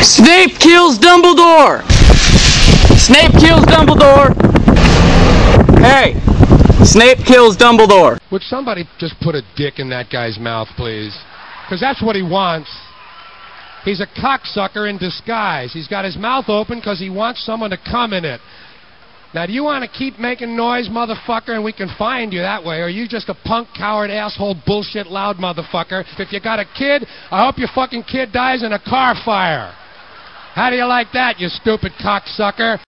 Snape kills Dumbledore! Snape kills Dumbledore! Hey! Snape kills Dumbledore! Would somebody just put a dick in that guy's mouth, please? Because that's what he wants. He's a cocksucker in disguise. He's got his mouth open because he wants someone to come in it. Now, do you want to keep making noise, motherfucker, and we can find you that way? Or are you just a punk, coward, asshole, bullshit, loud motherfucker? If you got a kid, I hope your fucking kid dies in a car fire. How do you like that, you stupid cocksucker?